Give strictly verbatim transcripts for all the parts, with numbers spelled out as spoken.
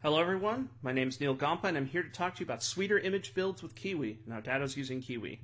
Hello everyone, my name is Neil Gompa and I'm here to talk to you about sweeter image builds with Kiwi. Now Datto's using Kiwi.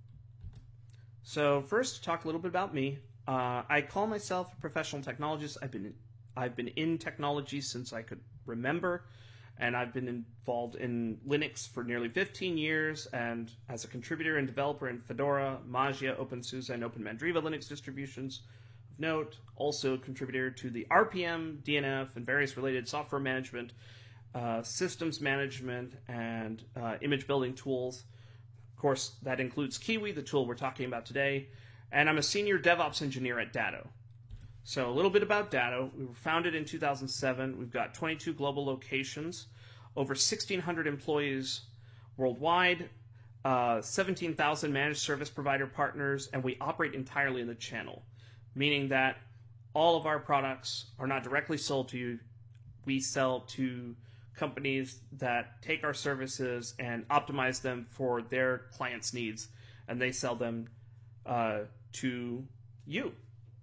So first, to talk a little bit about me. Uh, I call myself a professional technologist. I've been I've been in technology since I could remember, and I've been involved in Linux for nearly fifteen years, and as a contributor and developer in Fedora, Magia, OpenSUSE, and OpenMandriva Linux distributions. Of note, also a contributor to the R P M, D N F, and various related software management, Uh, systems management, and uh, image building tools. Of course, that includes Kiwi, the tool we're talking about today, and I'm a senior DevOps engineer at Datto. So a little bit about Datto. We were founded in two thousand seven. We've got twenty-two global locations, over sixteen hundred employees worldwide, uh, seventeen thousand managed service provider partners, and we operate entirely in the channel, meaning that all of our products are not directly sold to you. We sell to companies that take our services and optimize them for their clients' needs, and they sell them uh, to you.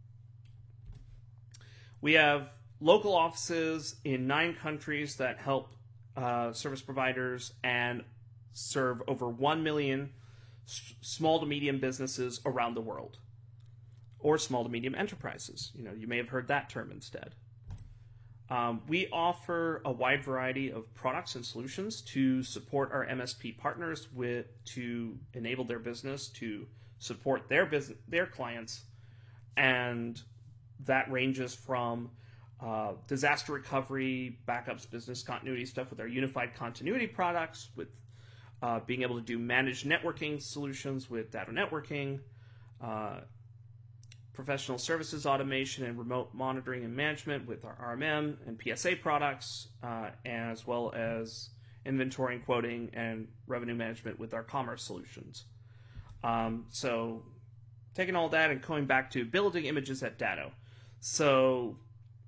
We have local offices in nine countries that help uh, service providers and serve over one million s- small to medium businesses around the world, or small to medium enterprises. You know, you may have heard that term instead. Um, we offer a wide variety of products and solutions to support our M S P partners with to enable their business to support their business, their clients, and that ranges from uh, disaster recovery, backups, business continuity stuff with our unified continuity products, with uh, being able to do managed networking solutions with Datto Networking, uh, professional services automation and remote monitoring and management with our R M M and P S A products, uh, as well as inventory and quoting and revenue management with our commerce solutions. Um, so taking all that and going back to building images at Datto. So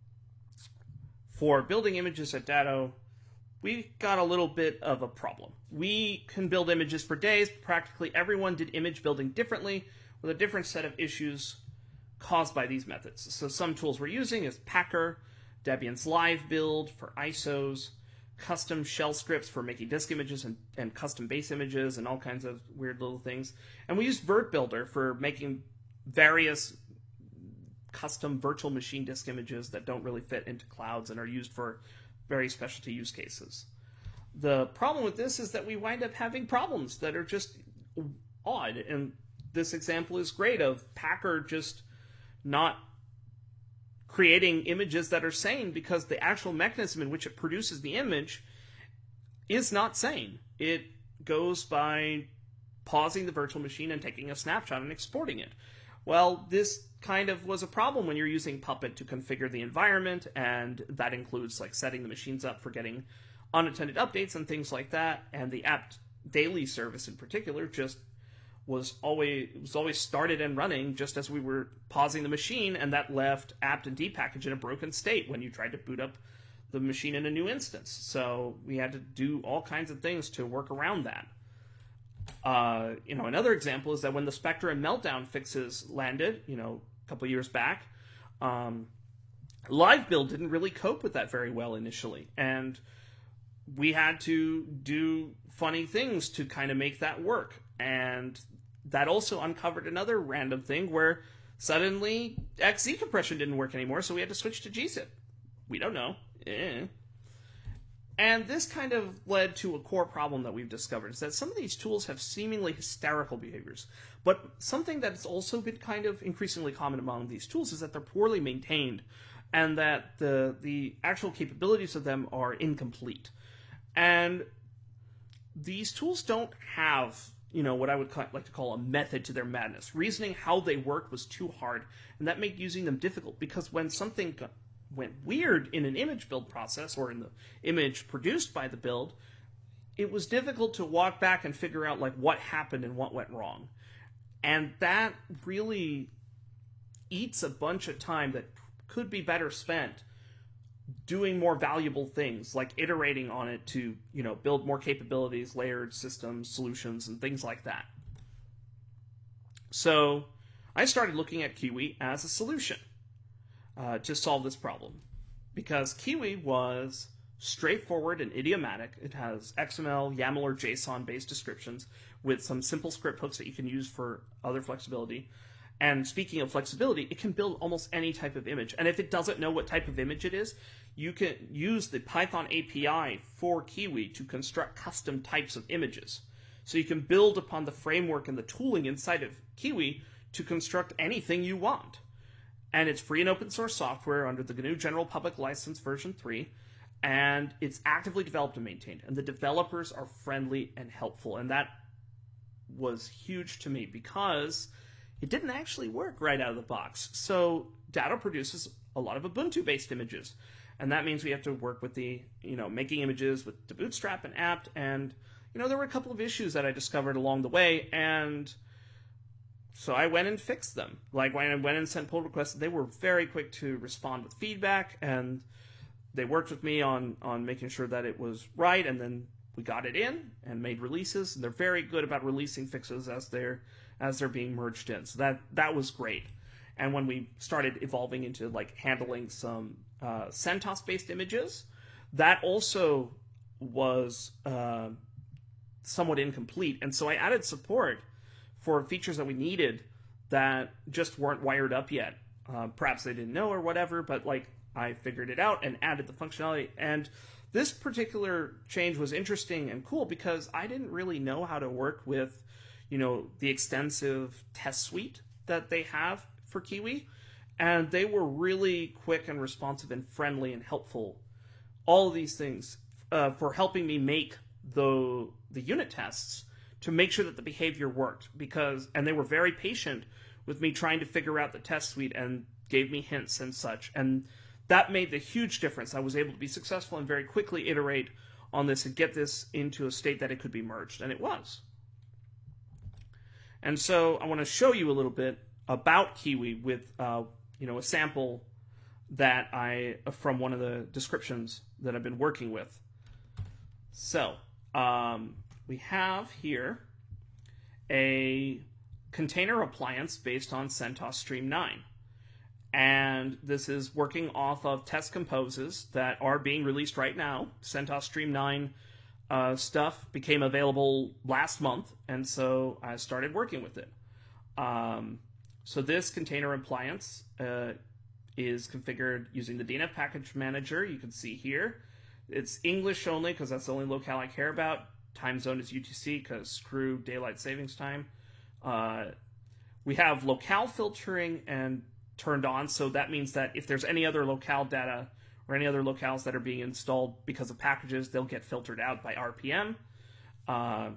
for building images at Datto, we got a little bit of a problem. We can build images for days. Practically everyone did image building differently with a different set of issues caused by these methods. So some tools we're using is Packer, Debian's Live Build for I S Os, custom shell scripts for making disk images and, and custom base images and all kinds of weird little things. And we use VirtBuilder for making various custom virtual machine disk images that don't really fit into clouds and are used for very specialty use cases. The problem with this is that we wind up having problems that are just odd. And this example is great of Packer just not creating images that are sane because the actual mechanism in which it produces the image is not sane. It goes by pausing the virtual machine and taking a snapshot and exporting it. Well, this kind of was a problem when you're using Puppet to configure the environment, and that includes like setting the machines up for getting unattended updates and things like that, and the apt daily service in particular just was always was always started and running just as we were pausing the machine, and that left apt and dpackage in a broken state when you tried to boot up the machine in a new instance. So we had to do all kinds of things to work around that. Uh, you know, another example is that when the Spectre and Meltdown fixes landed, you know, a couple years back, um, Live Build didn't really cope with that very well initially, and we had to do funny things to kind of make that work. And that also uncovered another random thing where suddenly X Z compression didn't work anymore, so we had to switch to G zip. We don't know. Eh. And this kind of led to a core problem that we've discovered, is that some of these tools have seemingly hysterical behaviors. But something that's also been kind of increasingly common among these tools is that they're poorly maintained, and that the the actual capabilities of them are incomplete. And these tools don't have, you know, what I would like to call a method to their madness. Reasoning how they work was too hard, and that made using them difficult, because when something went weird in an image build process or in the image produced by the build, it was difficult to walk back and figure out like what happened and what went wrong. And that really eats a bunch of time that could be better spent doing more valuable things, like iterating on it to, you know, build more capabilities, layered systems, solutions, and things like that. So I started looking at Kiwi as a solution uh, to solve this problem, because Kiwi was straightforward and idiomatic. It has X M L, YAML, or JSON-based descriptions with some simple script hooks that you can use for other flexibility. And speaking of flexibility, it can build almost any type of image. And if it doesn't know what type of image it is, you can use the Python A P I for Kiwi to construct custom types of images. So you can build upon the framework and the tooling inside of Kiwi to construct anything you want. And it's free and open source software under the G N U General Public License version three. And it's actively developed and maintained. And the developers are friendly and helpful. And that was huge to me because it didn't actually work right out of the box. So Datto produces a lot of Ubuntu-based images. And that means we have to work with the, you know, making images with the Bootstrap and apt. And, you know, there were a couple of issues that I discovered along the way. And so I went and fixed them. Like when I went and sent pull requests, they were very quick to respond with feedback. And they worked with me on, on making sure that it was right. And then we got it in and made releases. And they're very good about releasing fixes as they're as they're being merged in. So that that was great. And when we started evolving into like handling some uh, CentOS-based images, that also was uh, somewhat incomplete. And so I added support for features that we needed that just weren't wired up yet. Uh, perhaps they didn't know or whatever, but like I figured it out and added the functionality. And this particular change was interesting and cool because I didn't really know how to work with, you know, the extensive test suite that they have for Kiwi. And they were really quick and responsive and friendly and helpful. All of these things uh, for helping me make the the unit tests to make sure that the behavior worked. Because and they were very patient with me trying to figure out the test suite and gave me hints and such. And that made the huge difference. I was able to be successful and very quickly iterate on this and get this into a state that it could be merged. And it was. And so I want to show you a little bit about Kiwi with uh, you know, a sample that I from one of the descriptions that I've been working with. So um, we have here a container appliance based on CentOS Stream nine. And this is working off of test composes that are being released right now. CentOS Stream nine uh, stuff became available last month, and so I started working with it. Um, so this container appliance uh, is configured using the D N F package manager. You can see here. It's English only because that's the only locale I care about. Time zone is U T C because screw daylight savings time. Uh, we have locale filtering and turned on, so that means that if there's any other locale data or any other locales that are being installed because of packages, they'll get filtered out by R P M. Uh,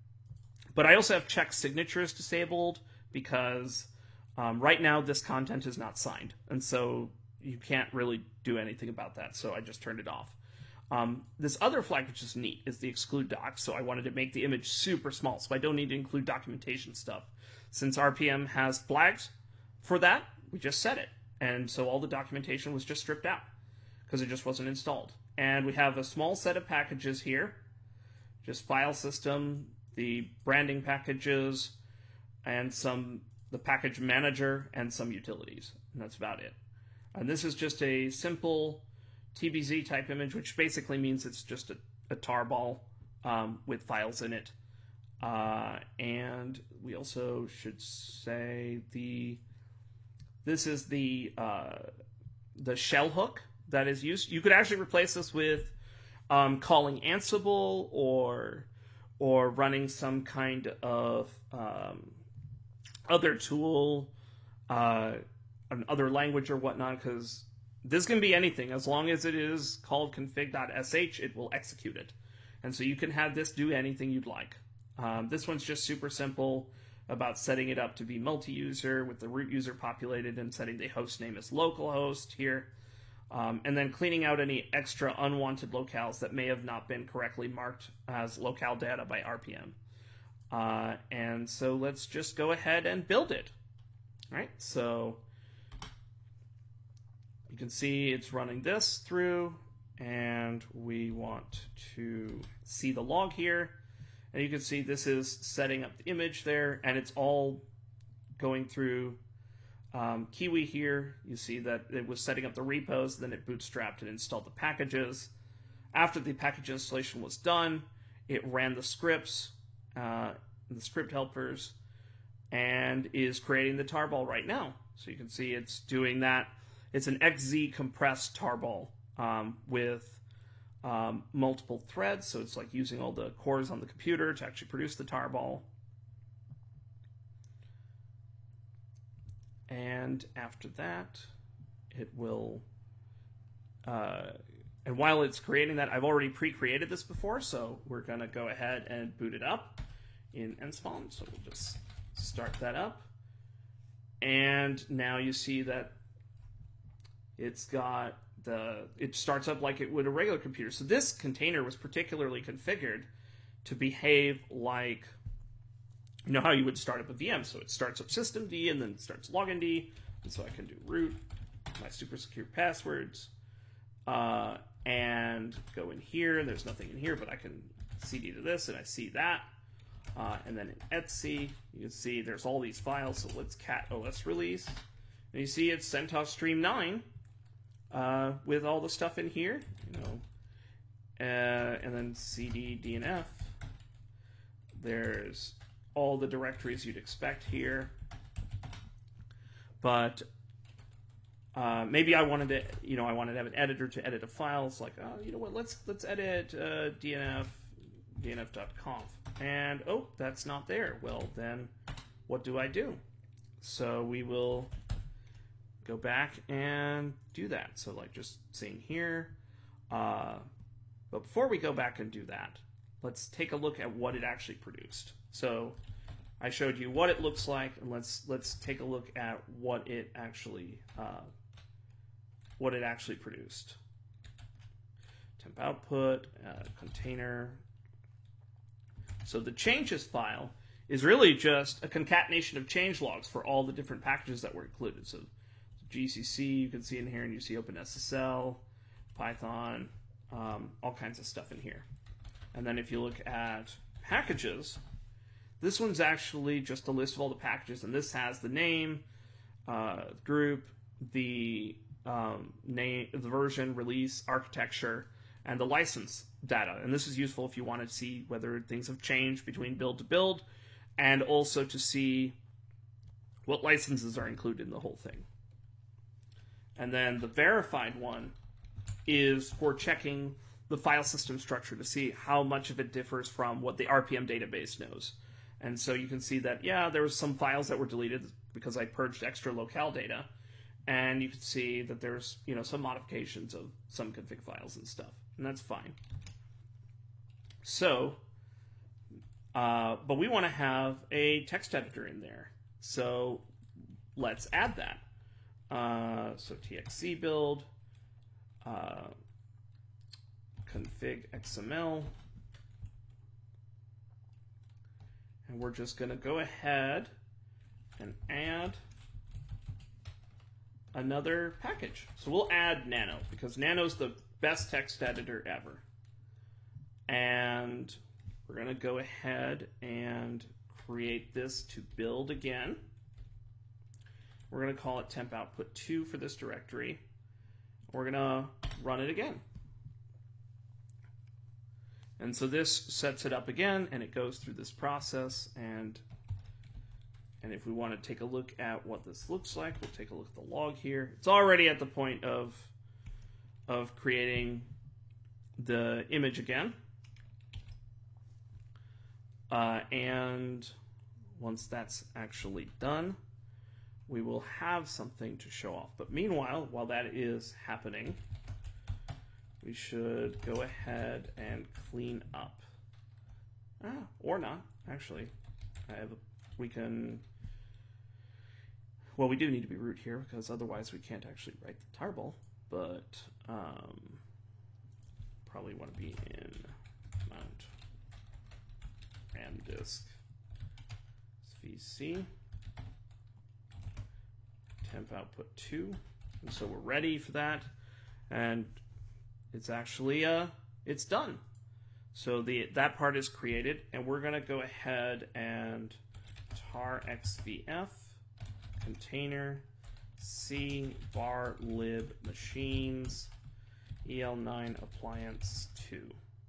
but I also have check signatures disabled because um, right now this content is not signed, and so you can't really do anything about that, so I just turned it off. Um, this other flag, which is neat, is the exclude doc, so I wanted to make the image super small, so I don't need to include documentation stuff. Since R P M has flags for that, we just set it. And so all the documentation was just stripped out because it just wasn't installed. And we have a small set of packages here, just file system, the branding packages, and some the package manager, and some utilities. And that's about it. And this is just a simple T B Z type image, which basically means it's just a, a tarball um, with files in it. Uh, and we also should say the this is the uh, the shell hook that is used. You could actually replace this with um, calling Ansible or or running some kind of um, other tool, uh, an other language or whatnot, because this can be anything. As long as it is called config.sh, it will execute it. And so you can have this do anything you'd like. Um, this one's just super simple about setting it up to be multi-user with the root user populated and setting the host name as localhost here. Um, and then cleaning out any extra unwanted locales that may have not been correctly marked as locale data by R P M. Uh, and so let's just go ahead and build it. All right, so you can see it's running this through, and we want to see the log here. And you can see this is setting up the image there, and it's all going through um, Kiwi here. You see that it was setting up the repos, then it bootstrapped and installed the packages. After the package installation was done, it ran the scripts, uh, the script helpers, and is creating the tarball right now. So you can see it's doing that. It's an X Z compressed tarball um, with um, multiple threads, so it's like using all the cores on the computer to actually produce the tarball. And after that, it will, uh, and while it's creating that, I've already pre-created this before, so we're going to go ahead and boot it up in nspawn. So we'll just start that up. And now you see that it's got the, it starts up like it would a regular computer. So this container was particularly configured to behave like, you know how you would start up a V M. So it starts up systemd and then it starts login. And so I can do root, my super secure passwords, uh, and go in here. And there's nothing in here, but I can cd to this and I see that. Uh, and then in etc, you can see there's all these files. So let's cat os release. And you see it's CentOS Stream nine uh, with all the stuff in here. You know, uh, and then cd dnf. There's all the directories you'd expect here. But uh, maybe I wanted to, you know, I wanted to have an editor to edit a file. It's like, oh, you know what? Let's let's edit uh, dnf dnf.conf. And, oh, that's not there. Well, then what do I do? So we will go back and do that. So, like, just seeing here. Uh, but before we go back and do that, let's take a look at what it actually produced. So I showed you what it looks like, and let's let's take a look at what it actually uh, what it actually produced. Temp output, uh, container. So the changes file is really just a concatenation of change logs for all the different packages that were included. So G C C, you can see in here, and you see OpenSSL, Python, um, all kinds of stuff in here. And then if you look at packages, this one's actually just a list of all the packages, and this has the name, uh, group, the um, name, the version, release, architecture, and the license data. And this is useful if you want to see whether things have changed between build to build, and also to see what licenses are included in the whole thing. And then the verified one is for checking the file system structure to see how much of it differs from what the R P M database knows. And so you can see that, yeah, there was some files that were deleted because I purged extra locale data. And you can see that there's, you know, some modifications of some config files and stuff. And that's fine. So, uh, but we want to have a text editor in there. So let's add that. Uh, so txc build, uh, config xml. And we're just going to go ahead and add another package. So we'll add Nano, because Nano's the best text editor ever. And we're going to go ahead and create this to build again. We're going to call it temp output two for this directory. We're going to run it again. And so this sets it up again, and it goes through this process. And, and if we want to take a look at what this looks like, we'll take a look at the log here. It's already at the point of, of creating the image again. Uh, and once that's actually done, we will have something to show off. But meanwhile, while that is happening, we should go ahead and clean up. Ah, or not, actually. I have a, we can, well, we do need to be root here, because otherwise we can't actually write the tarball, but um, probably want to be in mount ram disk vc temp output two, and so we're ready for that, and it's actually uh it's done. So the that part is created, and we're going to go ahead and tar xvf container c var lib machines E L nine appliance two.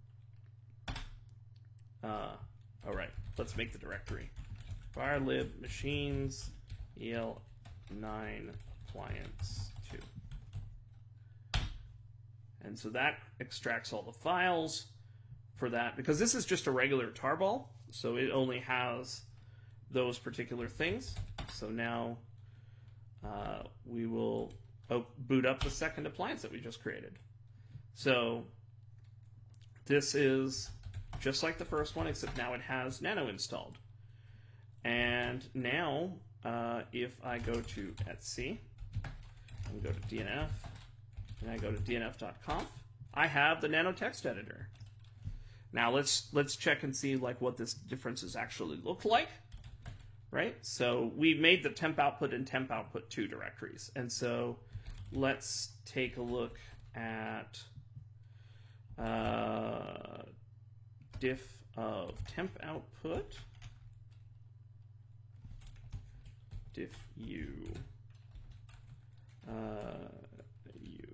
Uh, all right, let's make the directory. Varlib machines E L nine appliance two. And so that extracts all the files for that, because this is just a regular tarball, so it only has those particular things. So now uh, we will oh, boot up the second appliance that we just created. So this is just like the first one, except now it has Nano installed. And now, uh, if I go to Etsy and go to D N F, and I go to D N F dot conf, I have the Nano text editor. Now let's let's check and see like what this differences actually look like, right? So we made the temp output and temp output two directories, and so let's take a look at uh, diff of temp output. Diff u uh, u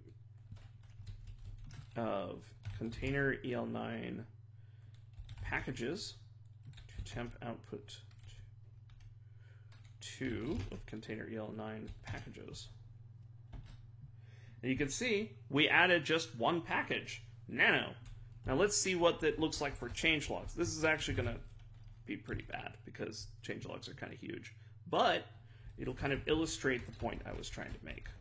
of container E L nine packages to temp output two of container E L nine packages. And you can see we added just one package, Nano. Now let's see what that looks like for changelogs. This is actually going to be pretty bad because changelogs are kind of huge, but it'll kind of illustrate the point I was trying to make.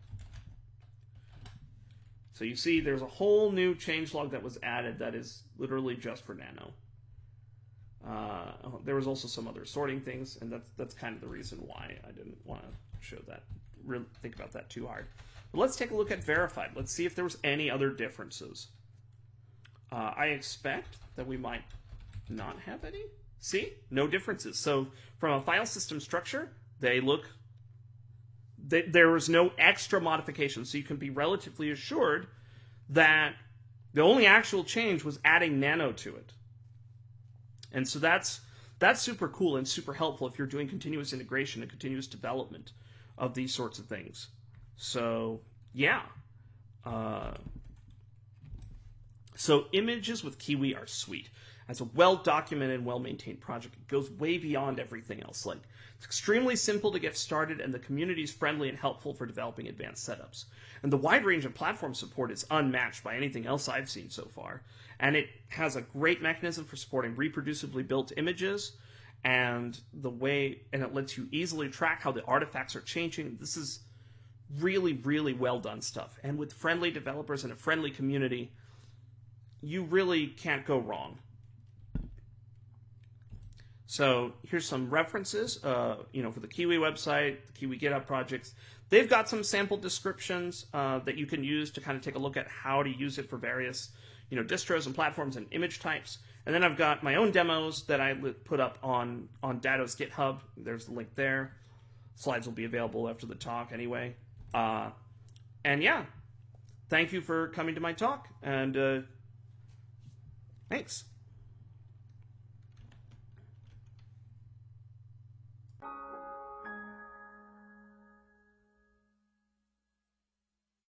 So you see there's a whole new changelog that was added that is literally just for Nano. Uh, there was also some other sorting things, and that's that's kind of the reason why I didn't want to show that, really think about that too hard. But let's take a look at verified. Let's see if there was any other differences. Uh, I expect that we might not have any. See? No differences. So from a file system structure, they look... They, there was no extra modification, so you can be relatively assured that the only actual change was adding Nano to it. And so that's that's super cool and super helpful if you're doing continuous integration and continuous development of these sorts of things. So, yeah. Uh, so images with Kiwi are sweet. As a well-documented and well-maintained project, it goes way beyond everything else. Like, it's extremely simple to get started, and the community is friendly and helpful for developing advanced setups. And the wide range of platform support is unmatched by anything else I've seen so far. And it has a great mechanism for supporting reproducibly built images, and the way, and it lets you easily track how the artifacts are changing. This is really, really well done stuff. And with friendly developers and a friendly community, you really can't go wrong. So here's some references, uh, you know, for the Kiwi website, the Kiwi GitHub projects. They've got some sample descriptions uh, that you can use to kind of take a look at how to use it for various, you know, distros and platforms and image types. And then I've got my own demos that I put up on, on Datto's GitHub. There's the link there. Slides will be available after the talk anyway. Uh, and yeah, thank you for coming to my talk, and uh, thanks.